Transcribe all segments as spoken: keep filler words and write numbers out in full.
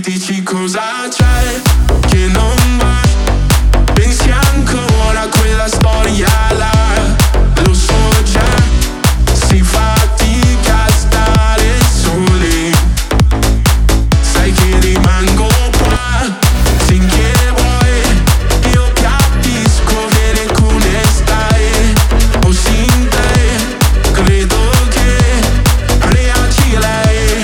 Dici cosa c'è che non va? Pensi ancora a quella storia là? Lo so già, si fatica a stare soli. Sai che rimango qua finché vuoi. Io capisco che alcune stai o sin te. Credo che reagì lei.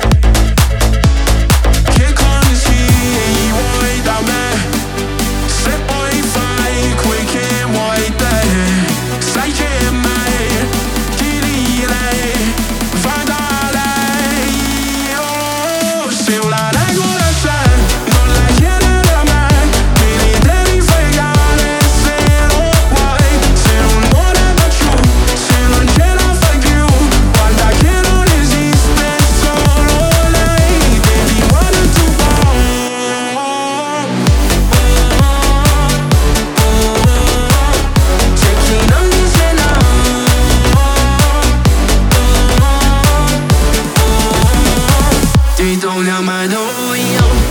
Che consigli vuoi da me? Se poi fai quel che vuoi te. Sai che a me ti direi va da lei. Oh, se una regola c'è non la chiedere a me. Me ne devi fregare se lo vuoi. Se non vuole più, se non ce la fai più, guarda che non esiste solo lei. Baby, what do you want? C'è chi non dice no. Ti do una mano io.